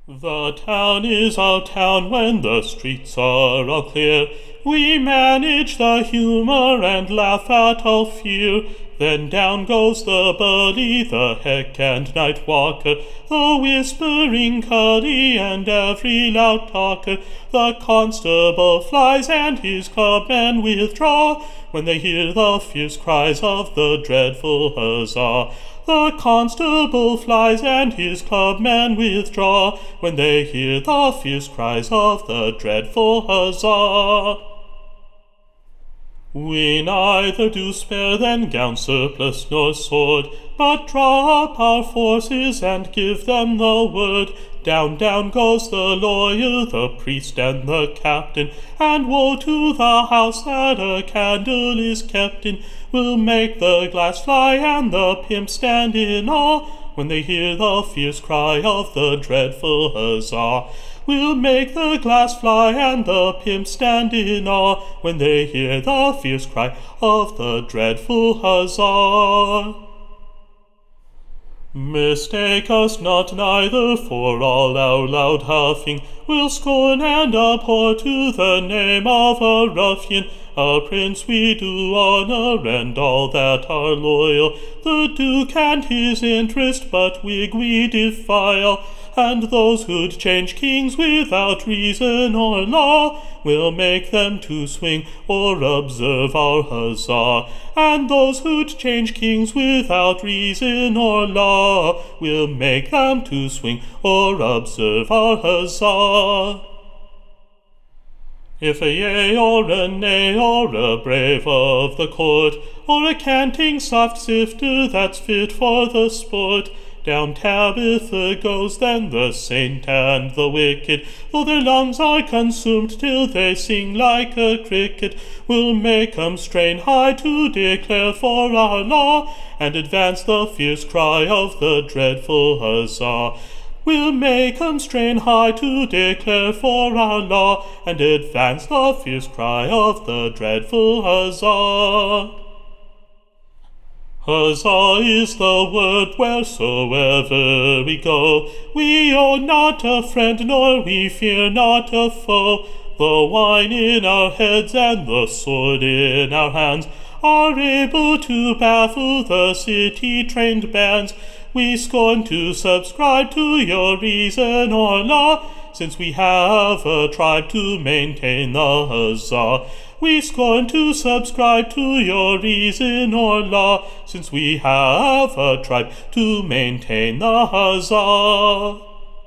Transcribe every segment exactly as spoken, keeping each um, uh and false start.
The town is our town when the streets are all clear. We manage the humour and laugh at all fear. Then down goes the bully, the heck and night walker, the whispering cuddy and every loud talker. The constable flies and his clubmen withdraw when they hear the fierce cries of the dreadful huzzah. The constable flies and his clubmen withdraw when they hear the fierce cries of the dreadful huzzah. We neither do spare then gown, surplice, nor sword, but draw up our forces and give them the word. Down, down goes the lawyer, the priest, and the captain, and woe to the house that a candle is kept in. We'll make the glass fly and the pimp stand in awe when they hear the fierce cry of the dreadful huzzah. We'll make the glass fly and the pimp stand in awe when they hear the fierce cry of the dreadful huzzah. Mistake us not neither for all our loud huffing. We'll scorn and abhor to the name of a ruffian. Our prince we do honour and all that are loyal. The duke and his interest but Whig we defile. And those who'd change kings without reason or law, we'll make them to swing or observe our huzzah. And those who'd change kings without reason or law, we'll make them to swing or observe our huzzah. If a yea or a nay, or a brave of the court, or a canting soft sifter that's fit for the sport, down Tabitha goes then the saint and the wicked, though their lungs are consumed till they sing like a cricket. We'll make 'em strain high to declare for our law, and advance the fierce cry of the dreadful huzzah. We'll make 'em strain high to declare for our law, and advance the fierce cry of the dreadful huzzah. Huzzah is the word wheresoever we go. We own not a friend, nor we fear not a foe. The wine in our heads and the sword in our hands are able to baffle the city-trained bands. We scorn to subscribe to your reason or law, since we have a tribe to maintain the huzzah. We scorn to subscribe to your reason or law, since we have a tribe to maintain the huzzah.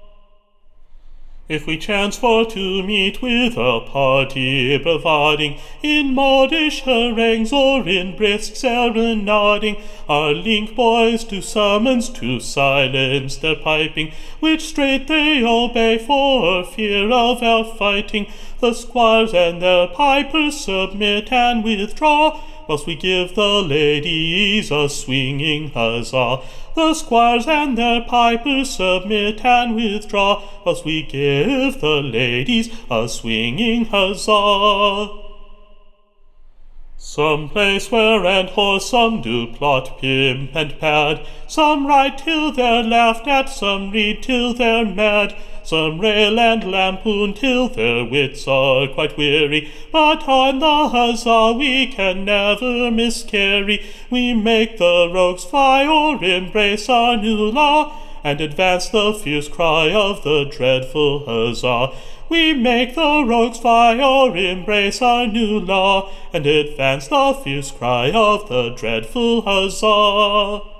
If we chance for to meet with a party bravading, in modish harangues or in brisk serenading, our link boys do summons to silence their piping, which straight they obey for fear of our fighting. The squires and their pipers submit and withdraw, whilst we give the ladies a swinging huzzah. The squires and their pipers submit and withdraw, whilst we give the ladies a swinging huzzah. Some play swear and whore, some do plot, pimp, and pad. Some write till they're laughed at, some read till they're mad. Some rail and lampoon till their wits are quite weary. But on the huzzah we can never miscarry. We make the rogues fly or embrace our new law, and advance the fierce cry of the dreadful huzzah. We make the rogues fly or embrace our new law, and advance the fierce cry of the dreadful huzzah.